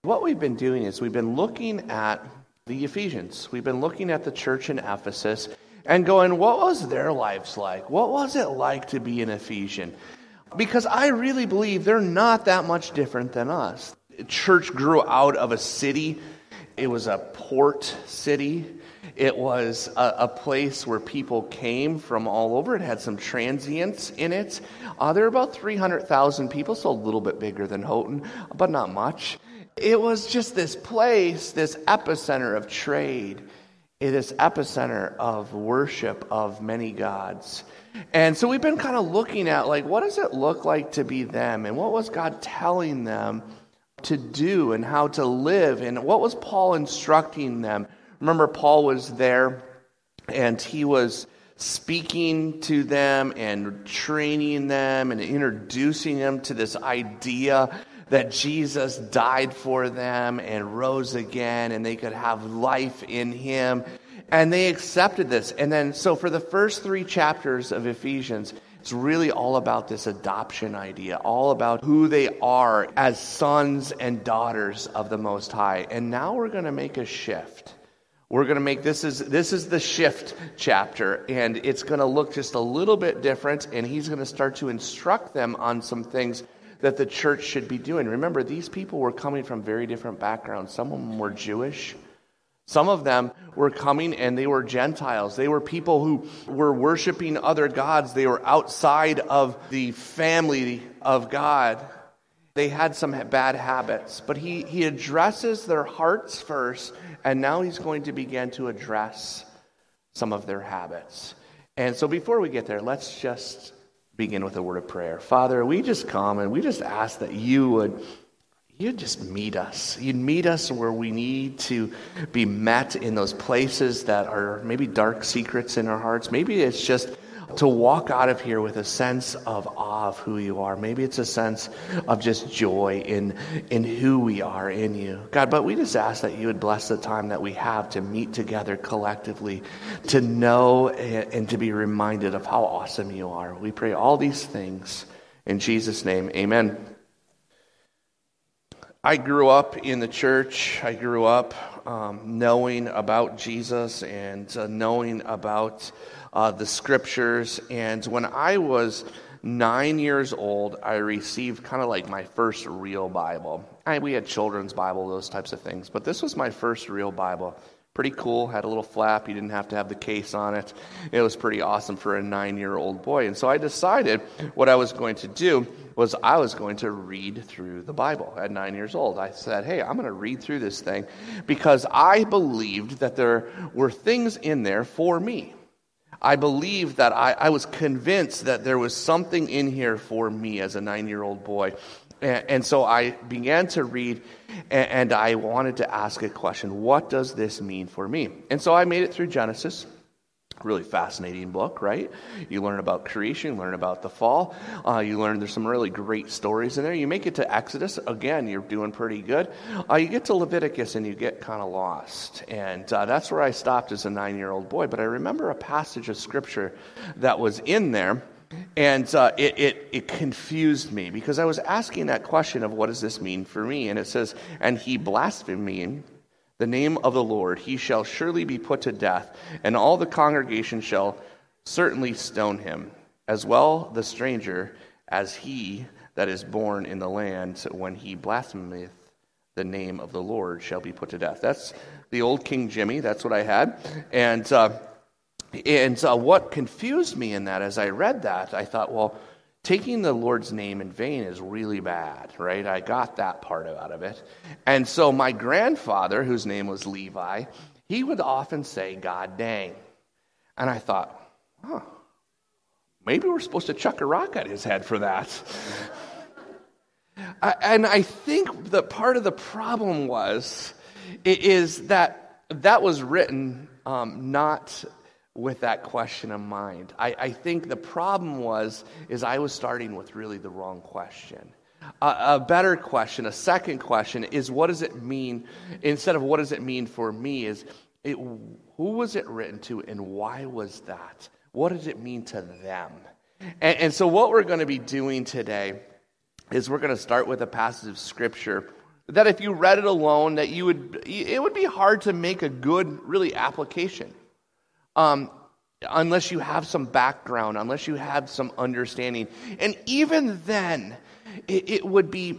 What we've been doing is we've been looking at the Ephesians. We've been looking at the church in Ephesus and going, what was their lives like? What was it like to be an Ephesian? Because I really believe they're not that much different than us. Church grew out of a city. It was a port city. It was a place where people came from all over. It had some transients in it. There were about 300,000 people, so a little bit bigger than Houghton, but not much. It was just this place, this epicenter of trade, this epicenter of worship of many gods. And so we've been kind of looking at, like, what does it look like to be them? And what was God telling them to do and how to live? And what was Paul instructing them? Remember, Paul was there and he was speaking to them and training them and introducing them to this idea that Jesus died for them and rose again and they could have life in him. And they accepted this. And then, so for the first 3 chapters of Ephesians, it's really all about this adoption idea, all about who they are as sons and daughters of the Most High. And now we're going to make a shift. We're going to make, this is the shift chapter, and it's going to look just a little bit different, and he's going to start to instruct them on some things that the church should be doing. Remember, these people were coming from very different backgrounds. Some of them were Jewish. Some of them were coming and they were Gentiles. They were people who were worshiping other gods. They were outside of the family of God. They had some bad habits, but he addresses their hearts first, and now he's going to begin to address some of their habits. And so before we get there, let's just begin with a word of prayer. Father, we just come and we just ask that you'd just meet us. You'd meet us where we need to be met, in those places that are maybe dark secrets in our hearts. Maybe it's just to walk out of here with a sense of awe of who you are. Maybe it's a sense of just joy in who we are in you. God, but we just ask that you would bless the time that we have to meet together collectively, to know and to be reminded of how awesome you are. We pray all these things in Jesus' name. Amen. I grew up in the church. I grew up knowing about Jesus and knowing about the scriptures. And when I was 9 years old, I received kind of like my first real Bible. We had children's Bible, those types of things. But this was my first real Bible. Pretty cool. Had a little flap. You didn't have to have the case on it. It was pretty awesome for a 9-year-old boy. And so I decided what I was going to do was I was going to read through the Bible at 9 years old. I said, hey, I'm going to read through this thing because I believed that there were things in there for me. I believed that I was convinced that there was something in here for me as a 9-year-old boy. And so I began to read, and I wanted to ask a question. What does this mean for me? And so I made it through Genesis. Really fascinating book, right? You learn about creation, you learn about the fall. You learn there's some really great stories in there. You make it to Exodus. Again, you're doing pretty good. You get to Leviticus and you get kind of lost. And that's where I stopped as a 9-year-old boy. But I remember a passage of scripture that was in there. And it confused me because I was asking that question of what does this mean for me? And it says, and he blasphemed the name of the Lord, he shall surely be put to death, and all the congregation shall certainly stone him, as well the stranger as he that is born in the land, when he blasphemeth the name of the Lord shall be put to death. That's the old King Jimmy, that's what I had. And what confused me in that, as I read that, I thought, well, taking the Lord's name in vain is really bad, right? I got that part out of it. And so my grandfather, whose name was Levi, he would often say, God dang. And I thought, maybe we're supposed to chuck a rock at his head for that. And I think that part of the problem is that was written not with that question in mind. I think the problem is I was starting with really the wrong question. A better question, a second question is, what does it mean, instead of what does it mean for me, who was it written to and why was that? What does it mean to them? And so what we're going to be doing today is we're going to start with a passage of scripture that if you read it alone, that it would be hard to make a good, really, application. Unless you have some background, unless you have some understanding. And even then, it would be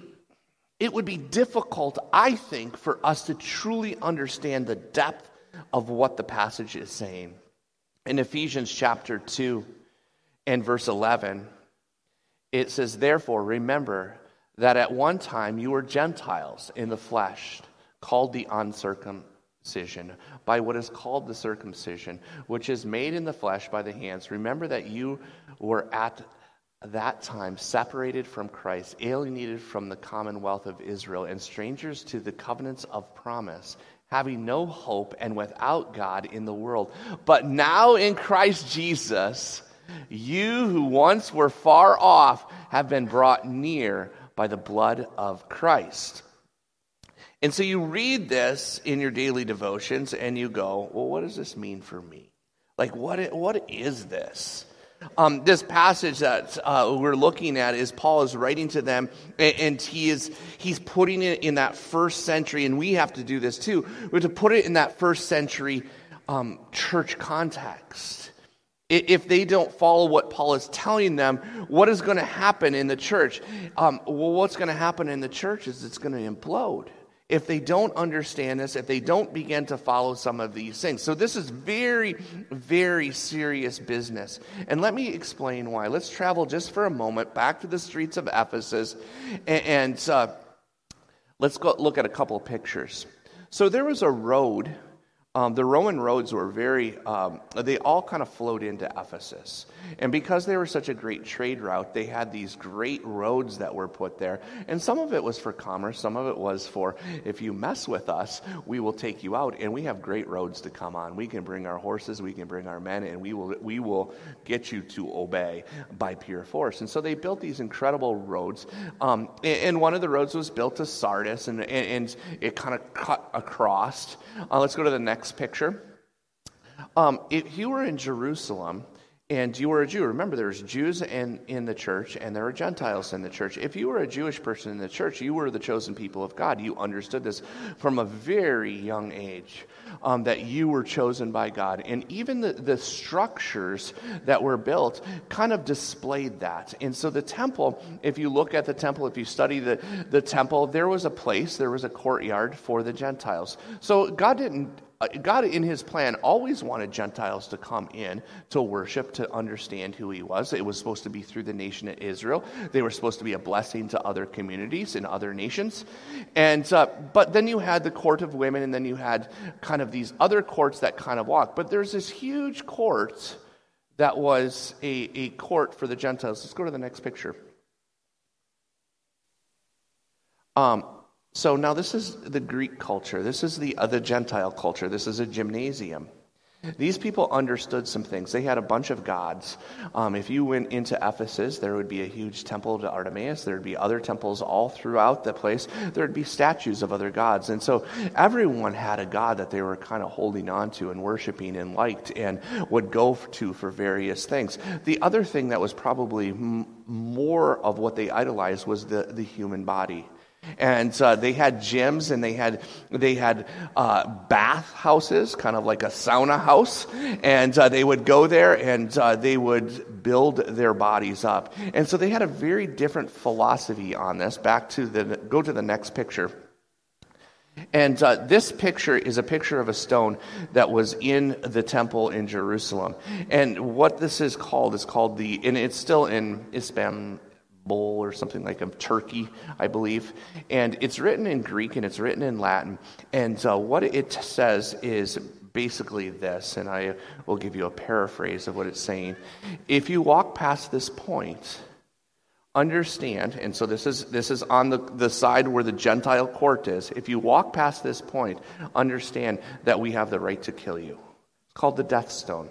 difficult, I think, for us to truly understand the depth of what the passage is saying. In Ephesians chapter 2 and verse 11, it says, "Therefore, remember that at one time you were Gentiles in the flesh, called the uncircumcision, by what is called the circumcision, which is made in the flesh by the hands. Remember that you were at that time separated from Christ, alienated from the commonwealth of Israel, and strangers to the covenants of promise, having no hope and without God in the world. But now in Christ Jesus, you who once were far off have been brought near by the blood of Christ." And so you read this in your daily devotions and you go, well, what does this mean for me? Like, what is this? This passage that we're looking at is Paul is writing to them, and he's putting it in that first century, and we have to do this too. We have to put it in that first century church context. If they don't follow what Paul is telling them, what is going to happen in the church? What's going to happen in the church is it's going to implode. If they don't understand this, if they don't begin to follow some of these things. So this is very, very serious business. And let me explain why. Let's travel just for a moment back to the streets of Ephesus, and let's go look at a couple of pictures. So there was a road. The Roman roads were they all kind of flowed into Ephesus. And because they were such a great trade route, they had these great roads that were put there. And some of it was for commerce, some of it was for, if you mess with us, we will take you out. And we have great roads to come on. We can bring our horses, we can bring our men, and we will get you to obey by pure force. And so they built these incredible roads. And one of the roads was built to Sardis, and it kind of cut across. Let's go to the next picture. If you were in Jerusalem and you were a Jew, remember there's Jews in the church and there are Gentiles in the church. If you were a Jewish person in the church, you were the chosen people of God. You understood this from a very young age, that you were chosen by God. And even the structures that were built kind of displayed that. And so the temple, if you look at the temple, if you study the temple, there was a courtyard for the Gentiles. So God in his plan always wanted Gentiles to come in to worship, to understand who he was. It was supposed to be through the nation of Israel. They were supposed to be a blessing to other communities and other nations. And but then you had the court of women, and then you had kind of these other courts that kind of walked. But there's this huge court that was a court for the Gentiles. Let's go to the next picture. So now this is the Greek culture. This is the Gentile culture. This is a gymnasium. These people understood some things. They had a bunch of gods. If you went into Ephesus, there would be a huge temple to Artemis. There would be other temples all throughout the place. There would be statues of other gods. And so everyone had a god that they were kind of holding on to and worshiping and liked and would go to for various things. The other thing that was probably more of what they idolized was the human body. And they had gyms, and they had bath houses, kind of like a sauna house, and they would go there and they would build their bodies up. And so they had a very different philosophy on this. Go to the next picture. And this picture is a picture of a stone that was in the temple in Jerusalem. And what this is called and it's still in Istanbul or something like Turkey, I believe. And it's written in Greek and it's written in Latin. And what it says is basically this, and I will give you a paraphrase of what it's saying. If you walk past this point, understand, and so this is on the side where the Gentile court is. If you walk past this point, understand that we have the right to kill you. It's called the death stone.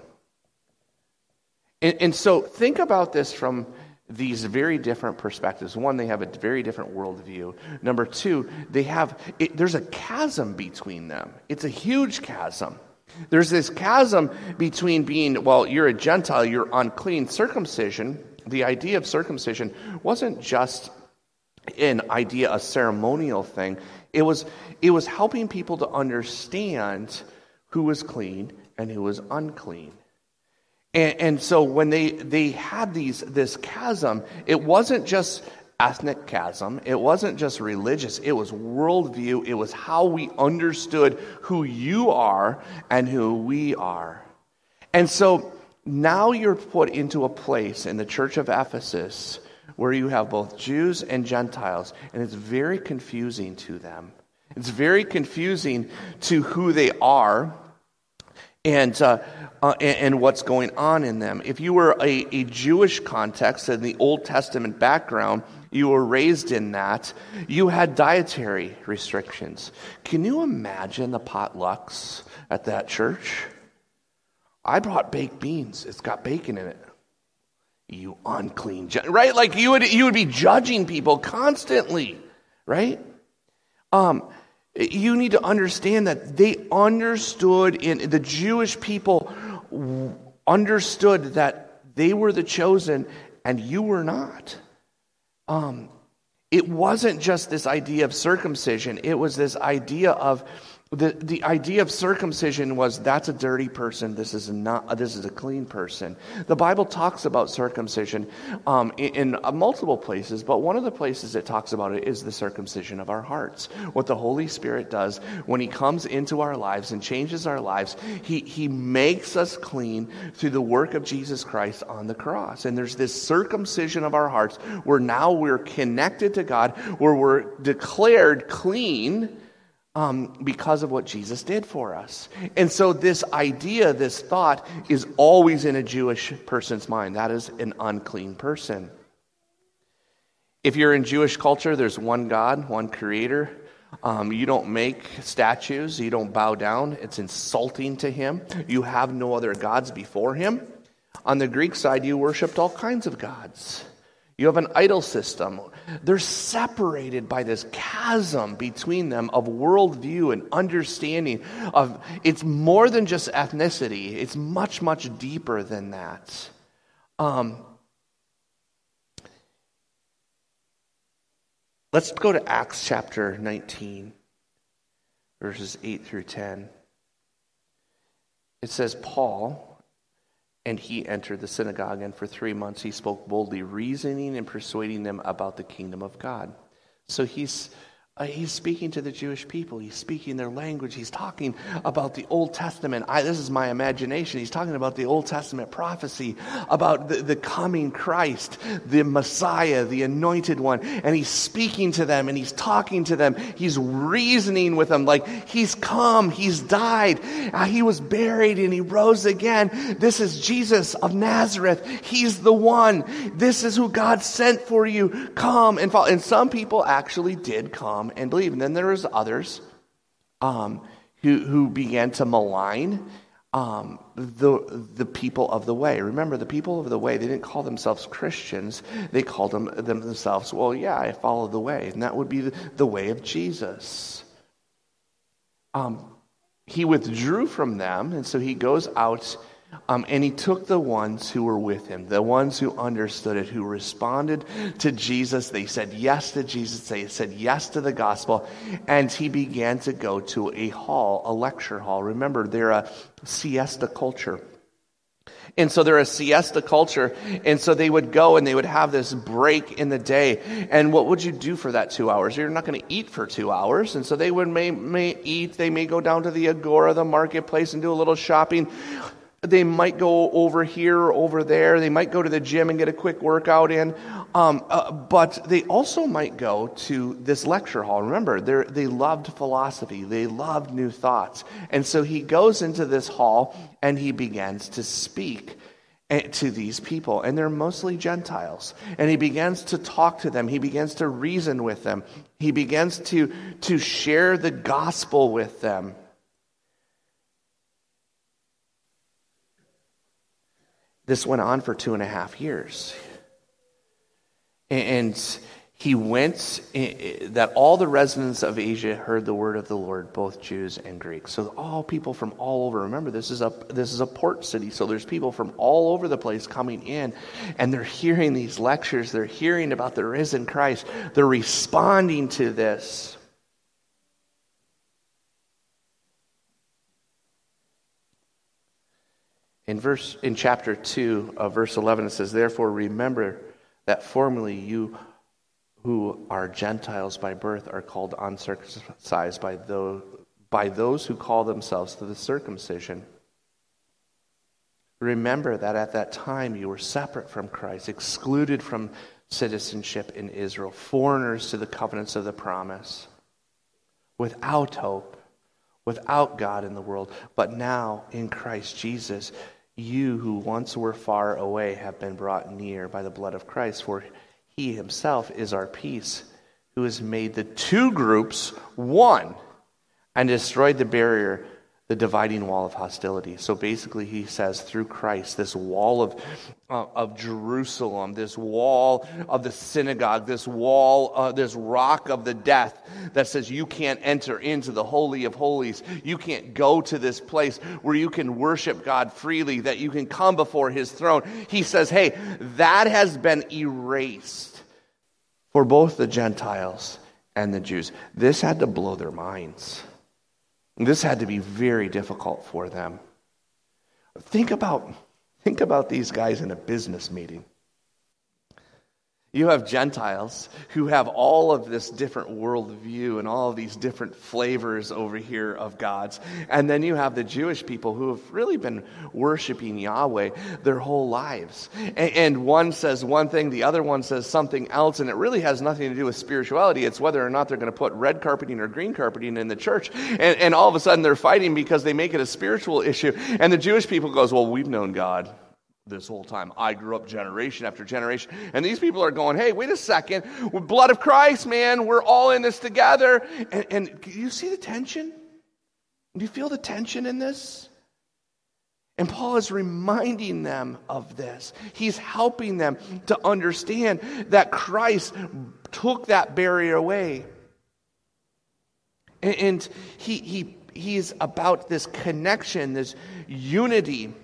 And so think about this from these very different perspectives. One, they have a very different worldview. Number two, there's a chasm between them. It's a huge chasm. There's this chasm between being, well, you're a Gentile, you're unclean. Circumcision, the idea of circumcision wasn't just an idea, a ceremonial thing. It was helping people to understand who was clean and who was unclean. And so when they had this chasm, it wasn't just ethnic chasm, it wasn't just religious, it was worldview, it was how we understood who you are and who we are. And so now you're put into a place in the church of Ephesus where you have both Jews and Gentiles, and it's very confusing to them. It's very confusing to who they are and what's going on in them. If you were a Jewish context in the Old Testament background, you were raised in that, you had dietary restrictions. Can you imagine the potlucks at that church? I brought baked beans. It's got bacon in it. You unclean, right? Like you would be judging people constantly, right? You need to understand that they understood, the Jewish people understood that they were the chosen and you were not. It wasn't just this idea of circumcision. It was this idea of the idea of circumcision was that's a dirty person. This is a clean person. The Bible talks about circumcision in multiple places, but one of the places it talks about it is the circumcision of our hearts. What the Holy Spirit does when He comes into our lives and changes our lives, He makes us clean through the work of Jesus Christ on the cross. And there's this circumcision of our hearts where now we're connected to God, where we're declared clean because of what Jesus did for us. And so this idea, this thought, is always in a Jewish person's mind. That is an unclean person. If you're in Jewish culture, there's one God, one creator. You don't make statues. You don't bow down. It's insulting to Him. You have no other gods before Him. On the Greek side, you worshipped all kinds of gods. You have an idol system. They're separated by this chasm between them of worldview and understanding of, it's more than just ethnicity. It's much, much deeper than that. Let's go to Acts chapter 19, verses 8 through 10. It says, Paul, and he entered the synagogue, and for 3 months he spoke boldly, reasoning and persuading them about the kingdom of God. So he's speaking to the Jewish people. He's speaking their language. He's talking about the Old Testament. This is my imagination. He's talking about the Old Testament prophecy about the coming Christ, the Messiah, the anointed one. And he's speaking to them and he's talking to them. He's reasoning with them like He's come, He's died, He was buried and He rose again. This is Jesus of Nazareth. He's the one. This is who God sent for you. Come and follow. And some people actually did come and believe. And then there was others who began to malign the people of the way. Remember, the people of the way, they didn't call themselves Christians. They called themselves, well, yeah, I follow the way. And that would be the way of Jesus. He withdrew from them, and so He goes out and He took the ones who were with Him, the ones who understood it, who responded to Jesus. They said yes to Jesus. They said yes to the gospel. And He began to go to a hall, a lecture hall. Remember, they're a siesta culture. And so they're a siesta culture. And so they would go and they would have this break in the day. And what would you do for that 2 hours? You're not going to eat for 2 hours. And so they would may eat. They may go down to the agora, the marketplace, and do a little shopping. They might go over here or over there. They might go to the gym and get a quick workout in. But they also might go to this lecture hall. Remember, they loved philosophy. They loved new thoughts. And so he goes into this hall and he begins to speak to these people. And they're mostly Gentiles. And he begins to talk to them. He begins to reason with them. He begins to share the gospel with them. This went on for 2.5 years. And he went, that all the residents of Asia heard the word of the Lord, both Jews and Greeks. So all people from all over. Remember, this is a port city, so there's people from all over the place coming in, and they're hearing these lectures. They're hearing about the risen Christ. They're responding to this. In chapter 2 of verse 11, it says, "Therefore remember that formerly you who are Gentiles by birth are called uncircumcised by those who call themselves to the circumcision. Remember that at that time you were separate from Christ, excluded from citizenship in Israel, foreigners to the covenants of the promise, without hope, without God in the world. But now in Christ Jesus, you who once were far away have been brought near by the blood of Christ, for he himself is our peace, who has made the two groups one and destroyed the barrier, the dividing wall of hostility." So basically he says through Christ, this wall of Jerusalem, this wall of the synagogue, this wall, this rock of the death that says you can't enter into the Holy of Holies. You can't go to this place where you can worship God freely, that you can come before his throne. He says, hey, that has been erased for both the Gentiles and the Jews. This had to blow their minds. This had to be very difficult for them. Think about these guys in a business meeting. You have Gentiles who have all of this different worldview and all of these different flavors over here of God's. And then you have the Jewish people who have really been worshiping Yahweh their whole lives. And one says one thing, the other one says something else, and it really has nothing to do with spirituality. It's whether or not they're going to put red carpeting or green carpeting in the church. And all of a sudden they're fighting because they make it a spiritual issue. And the Jewish people goes, well, we've known God this whole time. I grew up generation after generation. And these people are going, hey, wait a second. With blood of Christ, man, we're all in this together. And do you see the tension? Do you feel the tension in this? And Paul is reminding them of this. He's helping them to understand that Christ took that barrier away. And he's about this connection, this unity.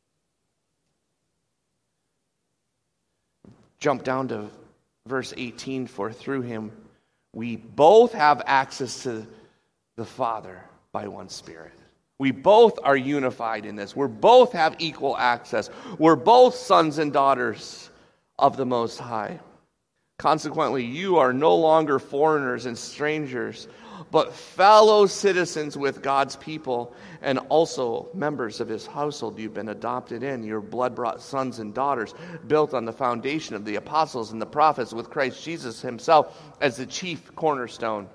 Jump down to verse 18, "For through him we both have access to the Father by one Spirit." We both are unified in this. We both have equal access. We're both sons and daughters of the Most High. Consequently, you are no longer foreigners and strangers, but fellow citizens with God's people and also members of his household. You've been adopted in. Your blood-brought sons and daughters, built on the foundation of the apostles and the prophets, with Christ Jesus himself as the chief cornerstone.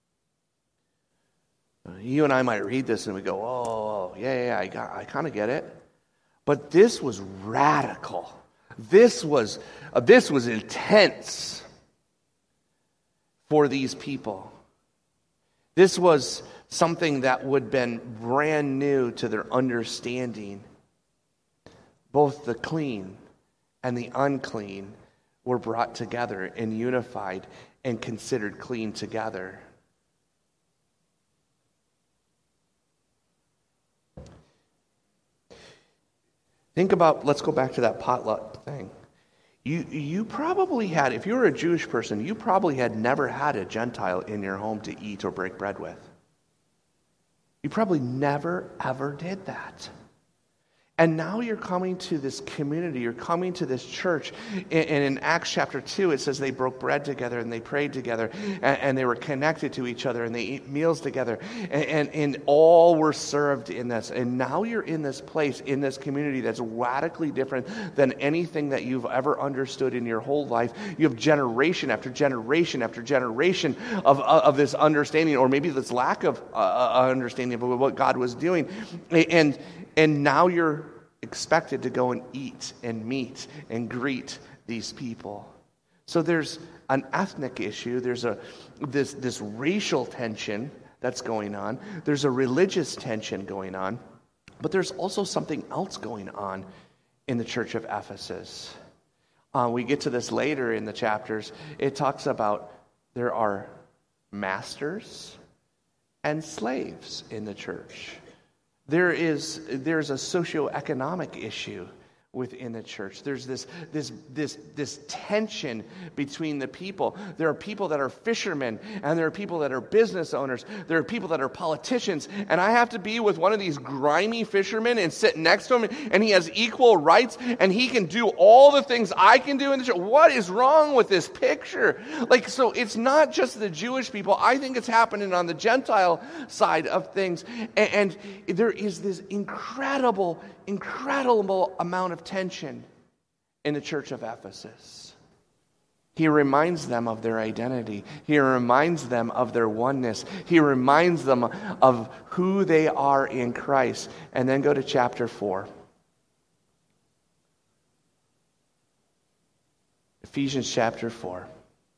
You and I might read this and we go, oh, yeah, I kind of get it. But this was radical. This was intense for these people. This was something that would have been brand new to their understanding. Both the clean and the unclean were brought together and unified and considered clean together. Think about, let's go back to that potluck thing. You probably had, if you were a Jewish person, you probably had never had a Gentile in your home to eat or break bread with. You probably never, ever did that. And now you're coming to this community, you're coming to this church. And in Acts chapter 2, it says they broke bread together and they prayed together and they were connected to each other and they ate meals together. And all were served in this. And now you're in this place, in this community that's radically different than anything that you've ever understood in your whole life. You have generation after generation after generation of this understanding, or maybe this lack of understanding of what God was doing. And now you're expected to go and eat and meet and greet these people. So there's an ethnic issue. There's this racial tension that's going on. There's a religious tension going on. But there's also something else going on in the church of Ephesus. We get to this later in the chapters. It talks about there are masters and slaves in the church. There's a socioeconomic issue within the church. There's this tension between the people. There are people that are fishermen, and there are people that are business owners. There are people that are politicians, and I have to be with one of these grimy fishermen and sit next to him, and he has equal rights, and he can do all the things I can do in the church. What is wrong with this picture? So it's not just the Jewish people. I think it's happening on the Gentile side of things, and there is this incredible amount of tension in the church of Ephesus. He reminds them of their identity. He reminds them of their oneness. He reminds them of who they are in Christ. And then go to chapter 4. Ephesians chapter 4.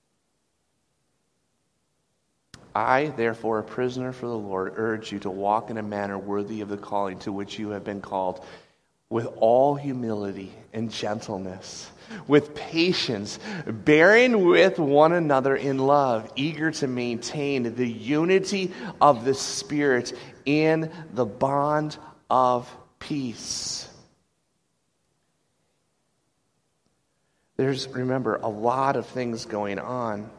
I, therefore, a prisoner for the Lord, urge you to walk in a manner worthy of the calling to which you have been called, with all humility and gentleness, with patience, bearing with one another in love, eager to maintain the unity of the Spirit in the bond of peace. There's, remember, a lot of things going on.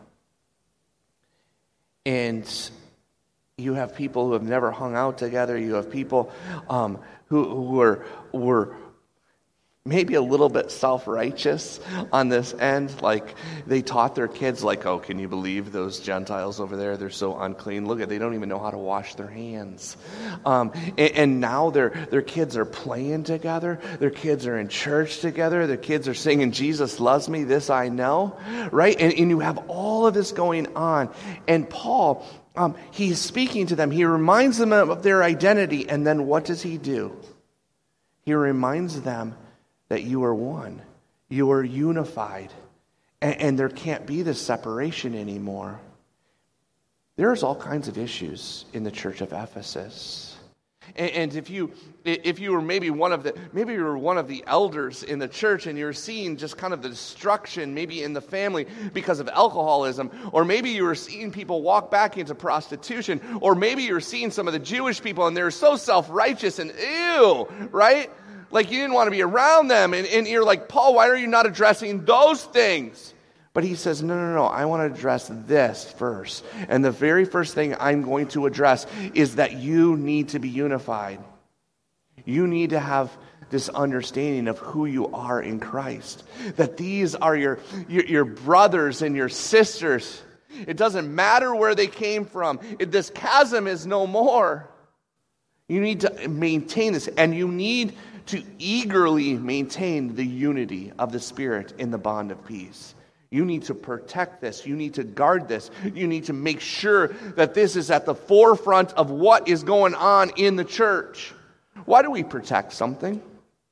And you have people who have never hung out together. You have people who were maybe a little bit self-righteous on this end. Like, they taught their kids, like, oh, can you believe those Gentiles over there? They're so unclean. Look, they don't even know how to wash their hands. And now their kids are playing together. Their kids are in church together. Their kids are singing, Jesus loves me, this I know. Right? And you have all of this going on. And Paul, he's speaking to them. He reminds them of their identity. And then what does he do? He reminds them that you are one. You are unified. And there can't be this separation anymore. There's all kinds of issues in the church of Ephesus. And if you were maybe you were one of the elders in the church, and you're seeing just kind of the destruction maybe in the family because of alcoholism, or maybe you were seeing people walk back into prostitution, or maybe you were seeing some of the Jewish people and they're so self-righteous and ew, right? Like you didn't want to be around them, and you're like, Paul, why are you not addressing those things? But he says, no, I want to address this first. And the very first thing I'm going to address is that you need to be unified. You need to have this understanding of who you are in Christ. That these are your brothers and your sisters. It doesn't matter where they came from. This chasm is no more. You need to maintain this, and you need to eagerly maintain the unity of the Spirit in the bond of peace. You need to protect this. You need to guard this. You need to make sure that this is at the forefront of what is going on in the church. Why do we protect something?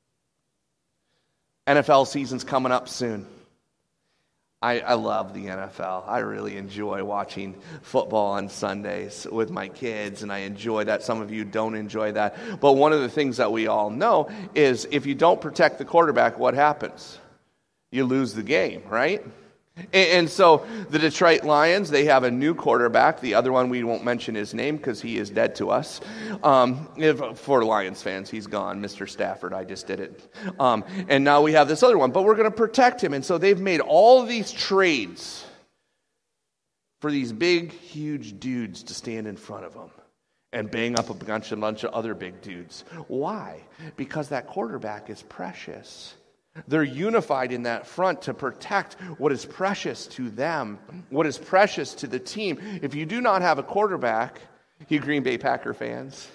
NFL season's coming up soon. I love the NFL. I really enjoy watching football on Sundays with my kids, and I enjoy that. Some of you don't enjoy that. But one of the things that we all know is if you don't protect the quarterback, what happens? You lose the game, right? And so the Detroit Lions, they have a new quarterback. The other one, we won't mention his name because he is dead to us. For Lions fans, he's gone. Mr. Stafford, I just did it. And now we have this other one, but we're going to protect him. And so they've made all of these trades for these big, huge dudes to stand in front of them and bang up a bunch of other big dudes. Why? Because that quarterback is precious. They're unified in that front to protect what is precious to them, what is precious to the team. If you do not have a quarterback, you Green Bay Packer fans,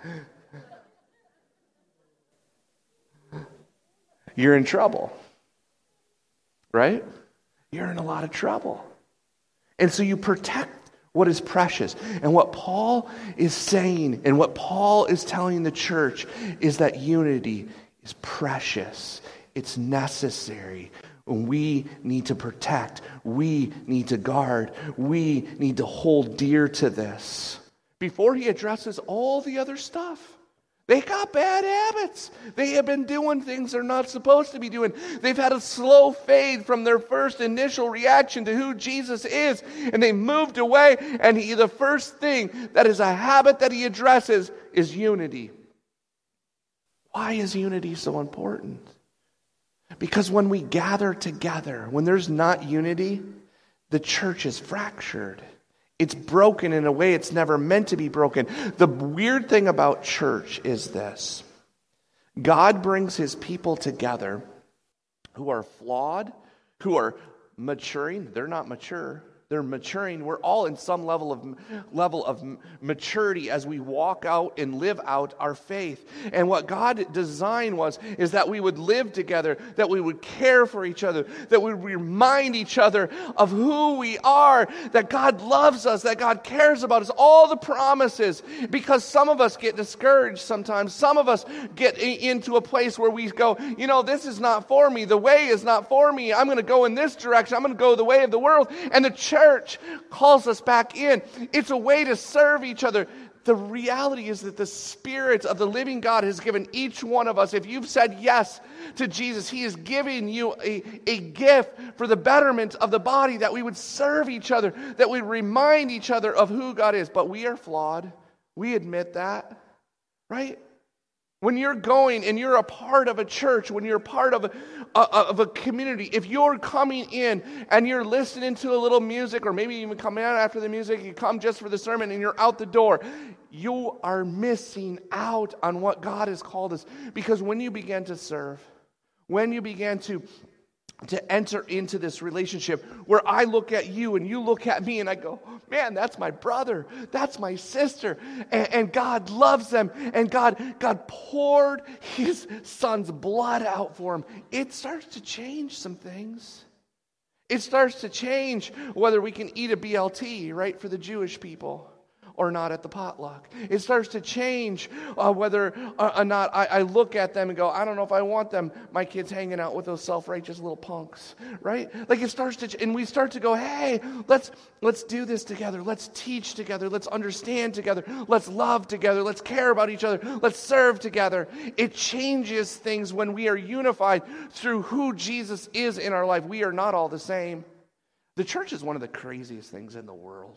you're in trouble, right? You're in a lot of trouble. And so you protect what is precious. And what Paul is saying and what Paul is telling the church is that unity is precious. It's necessary. We need to protect. We need to guard. We need to hold dear to this. Before he addresses all the other stuff They got bad habits. They have been doing things they're not supposed to be doing. They've had a slow fade from their first initial reaction to who Jesus is. And they moved away. And the first thing that is a habit that he addresses is unity. Why is unity so important? Because when we gather together, when there's not unity, the church is fractured. It's broken in a way it's never meant to be broken. The weird thing about church is this. God brings his people together who are flawed, who are maturing. They're not mature. They're maturing. We're all in some level of maturity as we walk out and live out our faith. And what God designed is that we would live together, that we would care for each other, that we would remind each other of who we are, that God loves us, that God cares about us, all the promises. Because some of us get discouraged sometimes. Some of us get into a place where we go, this is not for me. The way is not for me. I'm going to go in this direction. I'm going to go the way of the world. And the church calls us back in. It's a way to serve each other. The reality is that the Spirit of the living God has given each one of us, if you've said yes to Jesus, he is giving you a gift for the betterment of the body, that we would serve each other, that we remind each other of who God is. But we are flawed. We admit that, right? When you're going and you're a part of a church, when you're a part of a community, if you're coming in and you're listening to a little music, or maybe even coming out after the music, you come just for the sermon and you're out the door, you are missing out on what God has called us. Because when you begin to serve, when you begin to enter into this relationship where I look at you and you look at me and I go, man, that's my brother, that's my sister, and God loves them, and God poured his son's blood out for him. It starts to change some things. It starts to change whether we can eat a BLT, right, for the Jewish people, or not at the potluck. It starts to change whether or not I look at them and go, I don't know if I want them, my kids hanging out with those self-righteous little punks, right? Like it starts to, and we start to go, hey, let's do this together. Let's teach together. Let's understand together. Let's love together. Let's care about each other. Let's serve together. It changes things when we are unified through who Jesus is in our life. We are not all the same. The church is one of the craziest things in the world.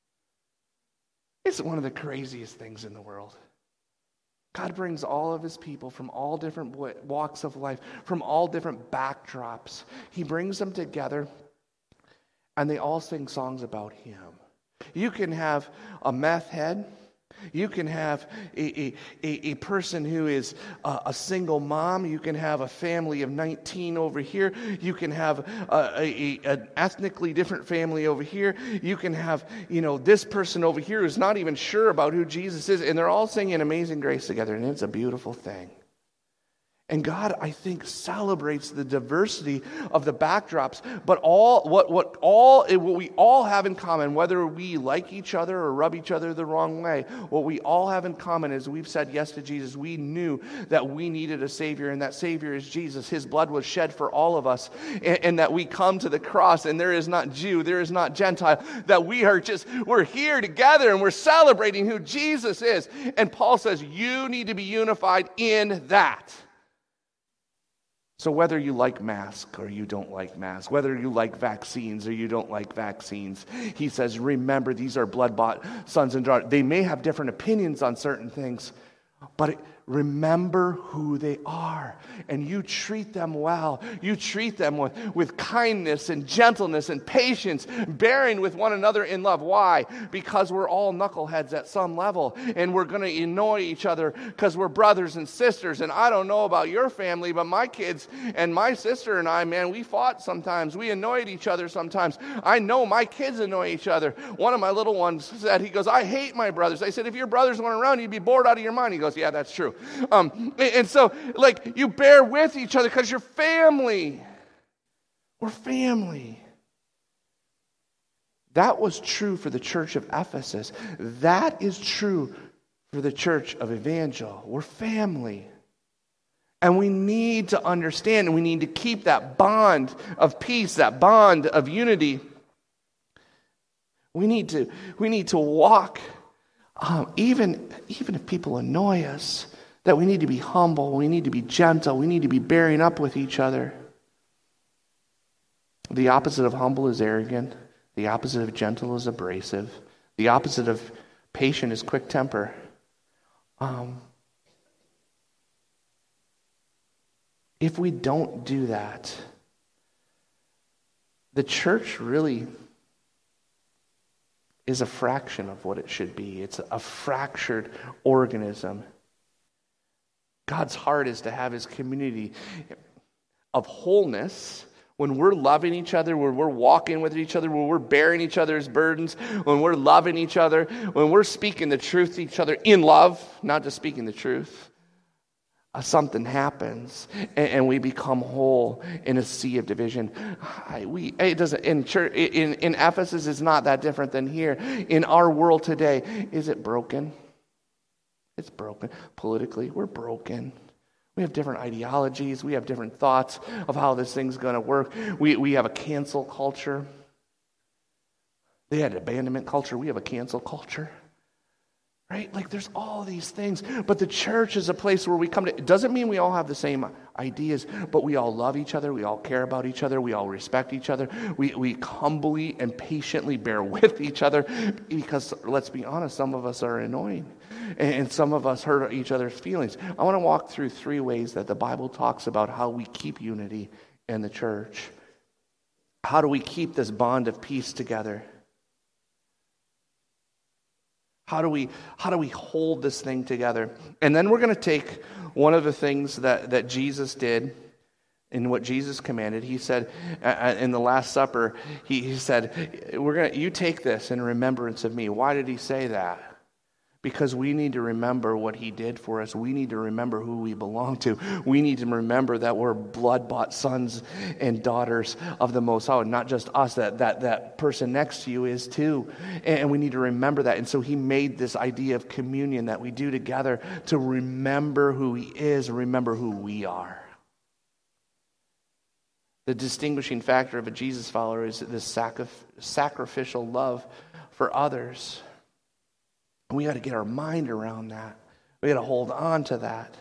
It's one of the craziest things in the world. God brings all of his people from all different walks of life, from all different backdrops. He brings them together, and they all sing songs about him. You can have a meth head. You can have a person who is a single mom. You can have a family of 19 over here. You can have an ethnically different family over here. You can have, this person over here who's not even sure about who Jesus is. And they're all singing Amazing Grace together. And it's a beautiful thing. And God, I think, celebrates the diversity of the backdrops, but what we all have in common, whether we like each other or rub each other the wrong way, what we all have in common is we've said yes to Jesus. We knew that we needed a Savior, and that Savior is Jesus. His blood was shed for all of us, and that we come to the cross, and there is not Jew, there is not Gentile, that we're here together, and we're celebrating who Jesus is. And Paul says, you need to be unified in that. So whether you like masks or you don't like masks, whether you like vaccines or you don't like vaccines, he says, remember, these are blood-bought sons and daughters. They may have different opinions on certain things, but remember who they are, and you treat them well. You treat them with kindness and gentleness and patience, bearing with one another in love. Why? Because we're all knuckleheads at some level, and we're going to annoy each other because we're brothers and sisters. And I don't know about your family, but my kids and my sister and I, man, we fought sometimes. We annoyed each other sometimes. I know my kids annoy each other. One of my little ones said, he goes, I hate my brothers. I said, if your brothers weren't around, you'd be bored out of your mind. He goes, yeah, that's true. And so, you bear with each other because you're family. We're family. That was true for the church of Ephesus. That is true for the church of Evangel. We're family. And we need to understand, and we need to keep that bond of peace, that bond of unity. We need to walk, even if people annoy us, That we need to be humble, we need to be gentle, we need to be bearing up with each other. The opposite of humble is arrogant. The opposite of gentle is abrasive. The opposite of patient is quick temper. If we don't do that, the church really is a fraction of what it should be. It's a fractured organism. God's heart is to have his community of wholeness. When we're loving each other, when we're walking with each other, when we're bearing each other's burdens, when we're loving each other, when we're speaking the truth to each other in love, not just speaking the truth, something happens and we become whole in a sea of division. It doesn't in church in Ephesus. It's not that different than here in our world today. Is it broken? It's broken. Politically, we're broken. We have different ideologies. We have different thoughts of how this thing's going to work. We have a cancel culture. They had an abandonment culture. We have a cancel culture. Right? Like there's all these things. But the church is a place where we come to. It doesn't mean we all have the same ideas, but we all love each other. We all care about each other. We all respect each other. We humbly and patiently bear with each other because, let's be honest, some of us are annoying. And some of us hurt each other's feelings. I want to walk through 3 ways that the Bible talks about how we keep unity in the church. How do we keep this bond of peace together? How do we hold this thing together? And then we're going to take one of the things that Jesus did and what Jesus commanded. He said in the Last Supper, he said, you take this in remembrance of me. Why did he say that? Because we need to remember what he did for us. We need to remember who we belong to. We need to remember that we're blood-bought sons and daughters of the Most High. Not just us, that person next to you is too. And we need to remember that. And so he made this idea of communion that we do together to remember who he is, remember who we are. The distinguishing factor of a Jesus follower is this sacrificial love for others. We got to get our mind around that. We got to hold on to that.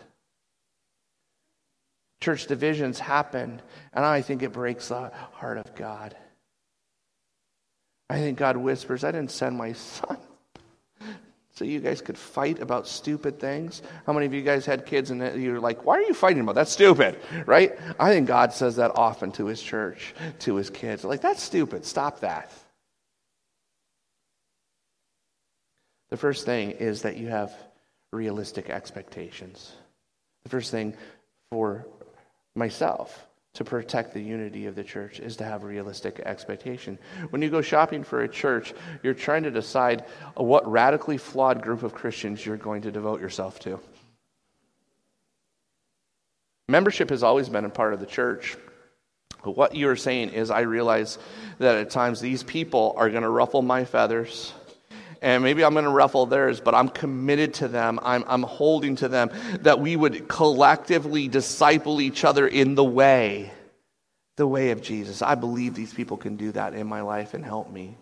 Church divisions happen, and I think it breaks the heart of God. I think God whispers, I didn't send my son so you guys could fight about stupid things. How many of you guys had kids and you're like, why are you fighting about that? That's stupid, right? I think God says that often to his church, to his kids. Like, that's stupid. Stop that. The first thing is that you have realistic expectations. The first thing for myself to protect the unity of the church is to have realistic expectation. When you go shopping for a church, you're trying to decide what radically flawed group of Christians you're going to devote yourself to. Membership has always been a part of the church. But what you're saying is, I realize that at times these people are going to ruffle my feathers. And maybe I'm going to ruffle theirs, but I'm committed to them. I'm holding to them, that we would collectively disciple each other in the way of Jesus. I believe these people can do that in my life and help me.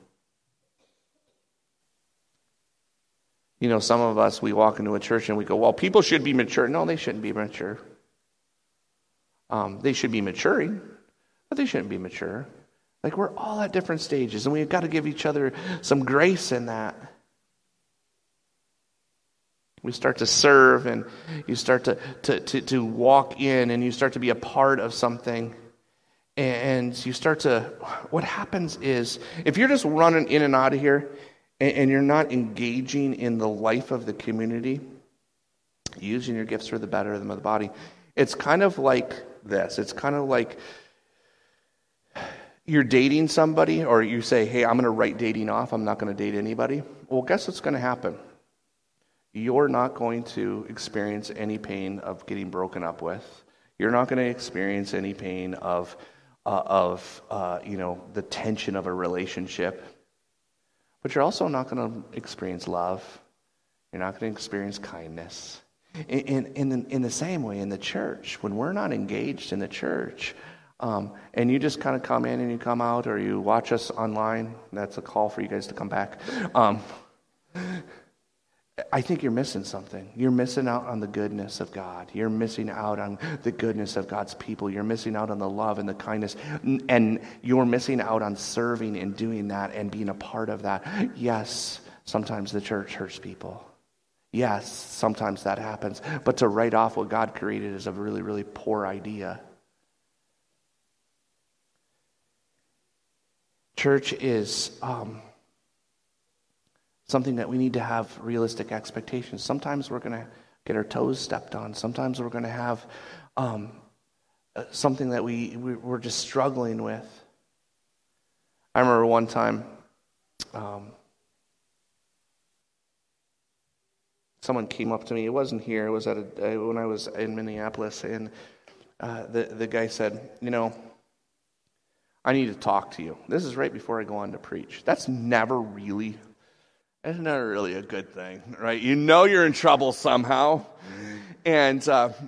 You know, some of us, we walk into a church and we go, well, people should be mature. No, they shouldn't be mature. They should be maturing, but they shouldn't be mature. Like, we're all at different stages, and we've got to give each other some grace in that. We start to serve, and you start to walk in, and you start to be a part of something. And you start to, what happens is, if you're just running in and out of here, and you're not engaging in the life of the community, using your gifts for the better of the body, it's kind of like this. It's kind of like you're dating somebody, or you say, hey, I'm going to write dating off. I'm not going to date anybody. Well, guess what's going to happen? You're not going to experience any pain of getting broken up with. You're not going to experience any pain of the tension of a relationship. But you're also not going to experience love. You're not going to experience kindness. In the same way, in the church, when we're not engaged in the church, and you just kind of come in and you come out, or you watch us online, that's a call for you guys to come back. I think you're missing something. You're missing out on the goodness of God. You're missing out on the goodness of God's people. You're missing out on the love and the kindness. And you're missing out on serving and doing that and being a part of that. Yes, sometimes the church hurts people. Yes, sometimes that happens. But to write off what God created is a really, really poor idea. Church is something that we need to have realistic expectations. Sometimes we're going to get our toes stepped on. Sometimes we're going to have something that we're just struggling with. I remember one time someone came up to me. It wasn't here. It was when I was in Minneapolis, and the guy said, I need to talk to you. This is right before I go on to preach. That's never really a good thing, right? You're in trouble somehow. And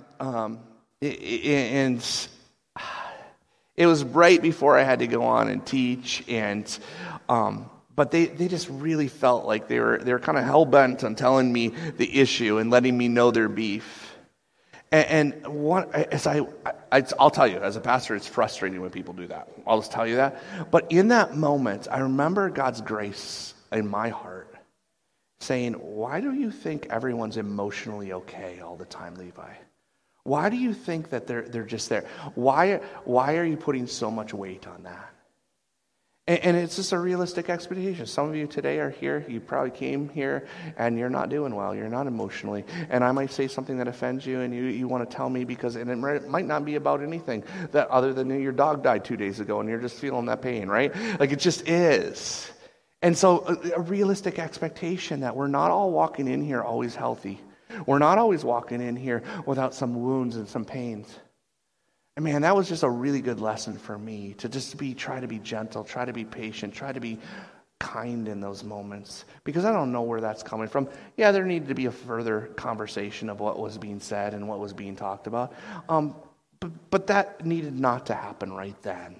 it was right before I had to go on and teach, and but they just really felt like they were kind of hell-bent on telling me the issue and letting me know their beef. And I'll tell you, as a pastor, it's frustrating when people do that. I'll just tell you that. But in that moment, I remember God's grace in my heart saying, why do you think everyone's emotionally okay all the time, Levi? Why do you think that they're just there? Why are you putting so much weight on that? And it's just a realistic expectation. Some of you today are here, you probably came here, and you're not doing well. You're not emotionally. And I might say something that offends you, and you want to tell me and it might not be about anything that other than your dog died 2 days ago, and you're just feeling that pain, right? Like it just is. And so a realistic expectation that we're not all walking in here always healthy. We're not always walking in here without some wounds and some pains. And man, that was just a really good lesson for me to just try to be gentle, try to be patient, try to be kind in those moments. Because I don't know where that's coming from. Yeah, there needed to be a further conversation of what was being said and what was being talked about. But that needed not to happen right then.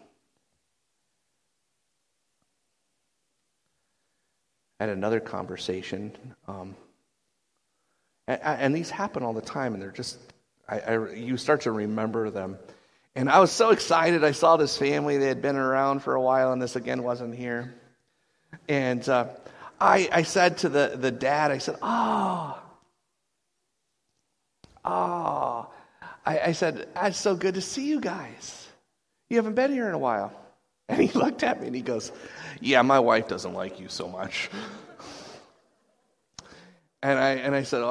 I had another conversation, and these happen all the time, and they're just, you start to remember them. And I was so excited. I saw this family. They had been around for a while, and this again wasn't here. And I said to the dad, I said, I said, it's so good to see you guys. You haven't been here in a while. And he looked at me and he goes, yeah, my wife doesn't like you so much. And I said,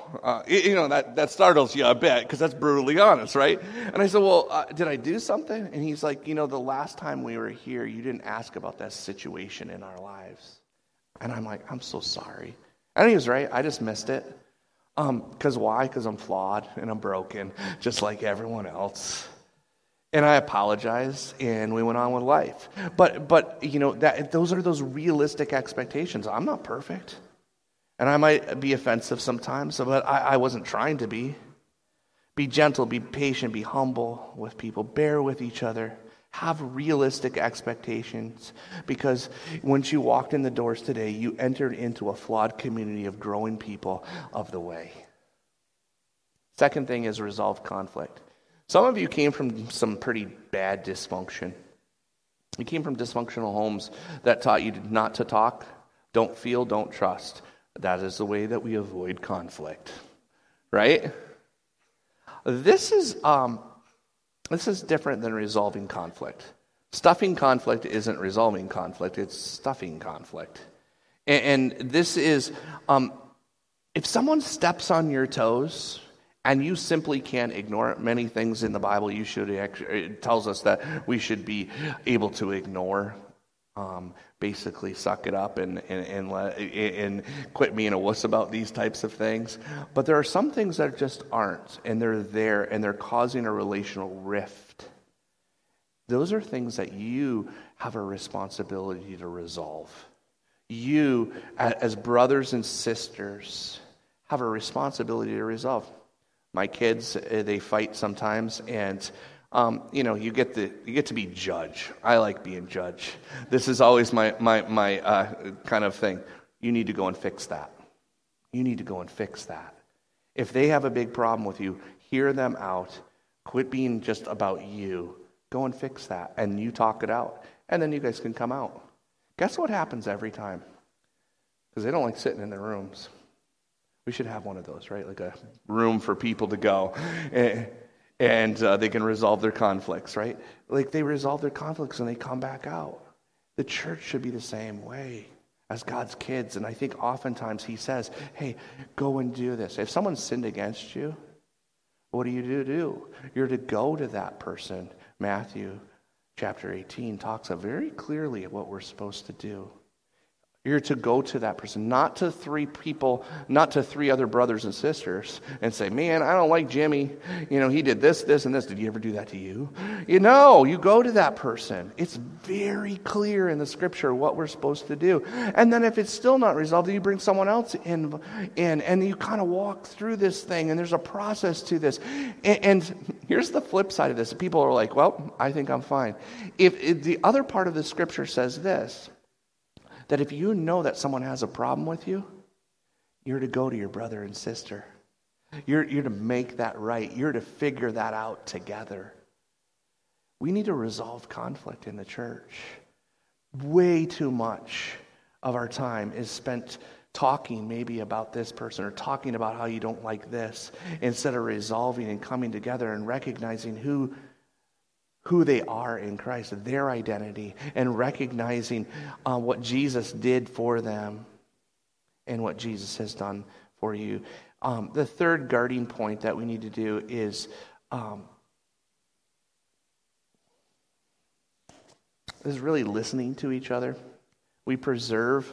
that startles you a bit because that's brutally honest, right? And I said, well, did I do something? And he's like, the last time we were here, you didn't ask about that situation in our lives. And I'm like, I'm so sorry. And he was right. I just missed it. Because why? Because I'm flawed and I'm broken, just like everyone else. And I apologized, and we went on with life. But those are those realistic expectations. I'm not perfect. And I might be offensive sometimes, but I wasn't trying to be. Be gentle, be patient, be humble with people. Bear with each other. Have realistic expectations. Because once you walked in the doors today, you entered into a flawed community of growing people of the way. Second thing is resolve conflict. Some of you came from some pretty bad dysfunction. You came from dysfunctional homes that taught you not to talk, don't feel, don't trust. That is the way that we avoid conflict, right? This is different than resolving conflict. Stuffing conflict isn't resolving conflict, it's stuffing conflict. And this is, if someone steps on your toes, and you simply can't ignore it. Many things in the Bible it tells us that we should be able to ignore. Basically, suck it up and quit being a wuss about these types of things. But there are some things that just aren't, and they're there, and they're causing a relational rift. Those are things that you have a responsibility to resolve. You, as brothers and sisters, have a responsibility to resolve. My kids, they fight sometimes, and you get to be judge. I like being judge. This is always my kind of thing. You need to go and fix that. You need to go and fix that. If they have a big problem with you, hear them out. Quit being just about you. Go and fix that. And you talk it out. And then you guys can come out. Guess what happens every time? Because they don't like sitting in their rooms. We should have one of those, right? Like a room for people to go. And they can resolve their conflicts, right? Like they resolve their conflicts and they come back out. The church should be the same way as God's kids. And I think oftentimes he says, hey, go and do this. If someone sinned against you, what do you do? You're to go to that person. Matthew chapter 18 talks very clearly of what we're supposed to do. You're to go to that person, not to three people, not to three other brothers and sisters and say, man, I don't like Jimmy. He did this, this, and this. Did he ever do that to you? You go to that person. It's very clear in the scripture what we're supposed to do. And then if it's still not resolved, then you bring someone else in and you kind of walk through this thing, and there's a process to this. And here's the flip side of this. People are like, well, I think I'm fine. If the other part of the scripture says this, that if you know that someone has a problem with you, you're to go to your brother and sister. You're to make that right. You're to figure that out together. We need to resolve conflict in the church. Way too much of our time is spent talking maybe about this person or talking about how you don't like this instead of resolving and coming together and recognizing who they are in Christ, their identity, and recognizing what Jesus did for them and what Jesus has done for you. The third guarding point that we need to do is really listening to each other. We preserve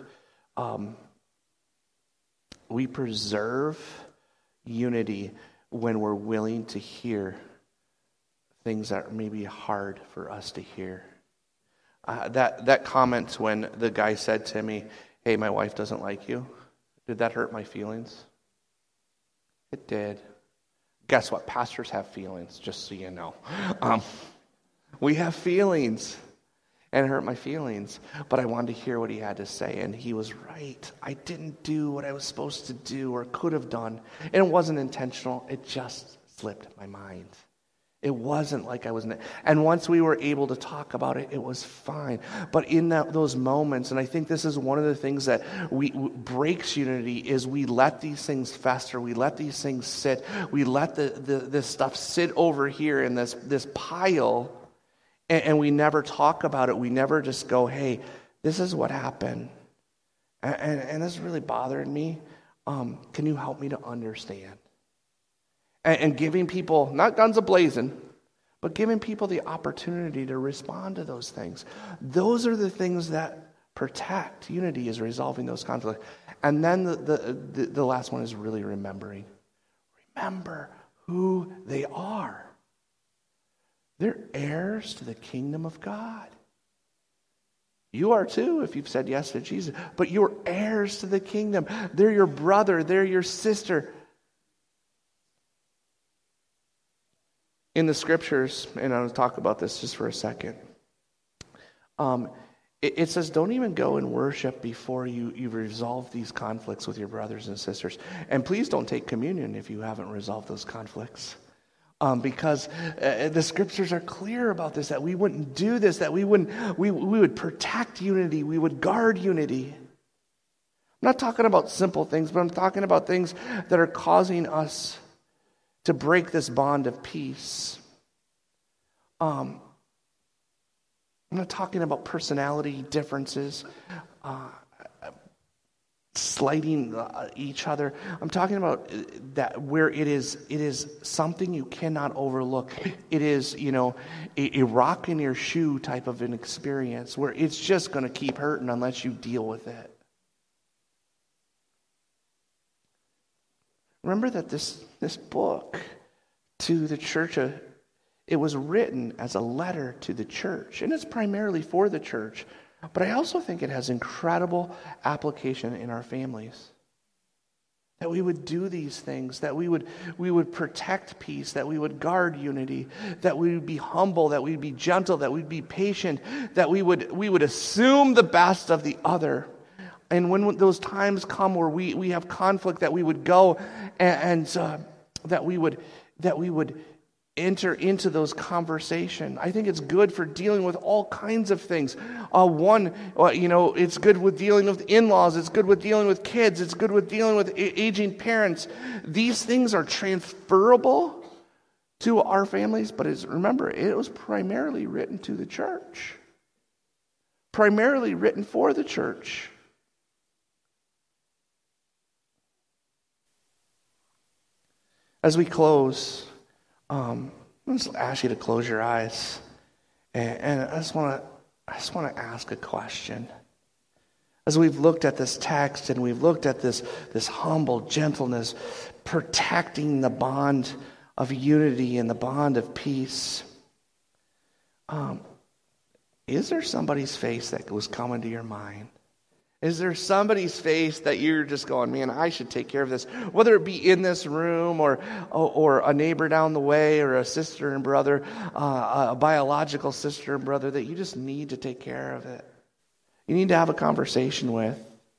unity when we're willing to hear things that may be hard for us to hear. That comment when the guy said to me, hey, my wife doesn't like you, did that hurt my feelings? It did. Guess what? Pastors have feelings, just so you know. We have feelings, and it hurt my feelings. But I wanted to hear what he had to say, and he was right. I didn't do what I was supposed to do or could have done. And it wasn't intentional. It just slipped my mind. It wasn't like I was... And once we were able to talk about it, it was fine. But in those moments, and I think this is one of the things that breaks unity, is we let these things fester. We let these things sit. We let this stuff sit over here in this pile, and we never talk about it. We never just go, hey, this is what happened. And this really bothered me. Can you help me to understand? And giving people, not guns a-blazing, but giving people the opportunity to respond to those things. Those are the things that protect unity, is resolving those conflicts. And then the last one is really remembering. Remember who they are. They're heirs to the kingdom of God. You are too, if you've said yes to Jesus. But you're heirs to the kingdom. They're your brother. They're your sister. In the scriptures, and I'll talk about this just for a second, it says don't even go and worship before you resolve these conflicts with your brothers and sisters. And please don't take communion if you haven't resolved those conflicts. Because the scriptures are clear about this, that we wouldn't do this, that we would protect unity, we would guard unity. I'm not talking about simple things, but I'm talking about things that are causing us to break this bond of peace. I'm not talking about personality differences, slighting each other. I'm talking about that where it is something you cannot overlook. It is, a rock in your shoe type of an experience where it's just going to keep hurting unless you deal with it. Remember that this book to the church, it was written as a letter to the church, and it's primarily for the church, but I also think it has incredible application in our families. That we would do these things, that we would protect peace, that we would guard unity, that we would be humble, that we'd be gentle, that we'd be patient, that we would assume the best of the other. And when those times come where we have conflict, that we would go and that we would enter into those conversations. I think it's good for dealing with all kinds of things. It's good with dealing with in-laws. It's good with dealing with kids. It's good with dealing with aging parents. These things are transferable to our families, but remember, it was primarily written to the church. Primarily written for the church. As we close, I'm just ask you to close your eyes, and I just want to ask a question. As we've looked at this text and we've looked at this humble gentleness, protecting the bond of unity and the bond of peace, is there somebody's face that was coming to your mind? Is there somebody's face that you're just going, man, I should take care of this? Whether it be in this room or a neighbor down the way or a sister and brother, a biological sister and brother, that you just need to take care of it. You need to have a conversation with.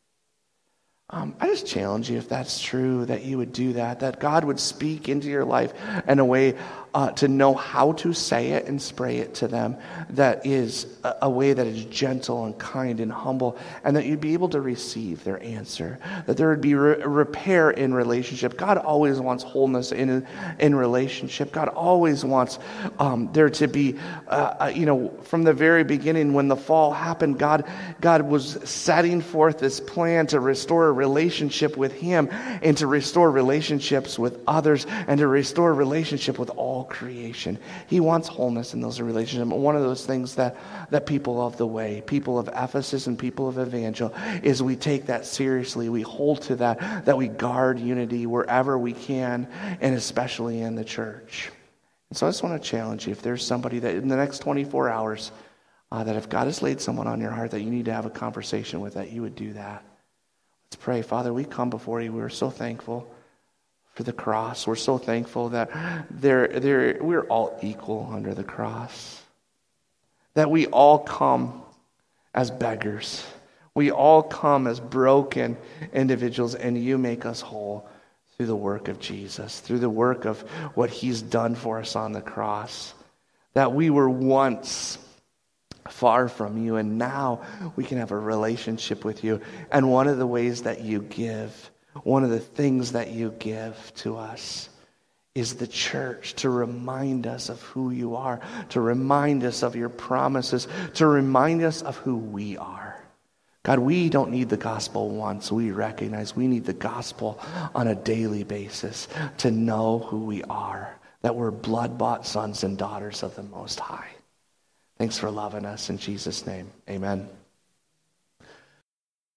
I just challenge you, if that's true, that you would do that God would speak into your life in a way to know how to say it and spray it to them that is a way that is gentle and kind and humble, and that you'd be able to receive their answer, that there would be repair in relationship. God always wants wholeness in relationship. God always wants there to be, from the very beginning when the fall happened, God was setting forth this plan to restore a relationship with Him and to restore relationships with others and to restore relationship with all creation. He wants wholeness in those relationships. One of those things that people of the way, people of Ephesus and people of Evangel, is we take that seriously. We hold to that we guard unity wherever we can, and especially in the church. And so I just want to challenge you, if there's somebody that in the next 24 hours, that if God has laid someone on your heart that you need to have a conversation with, that you would do that. Let's pray. Father, we come before you. We're so thankful for the cross. We're so thankful that we're all equal under the cross. That we all come as beggars. We all come as broken individuals, and you make us whole through the work of Jesus, through the work of what He's done for us on the cross. That we were once far from you, and now we can have a relationship with you. And one of the ways that you give, one of the things that you give to us is the church, to remind us of who you are, to remind us of your promises, to remind us of who we are. God, we don't need the gospel once. We recognize we need the gospel on a daily basis to know who we are, that we're blood-bought sons and daughters of the Most High. Thanks for loving us. In Jesus' name, amen.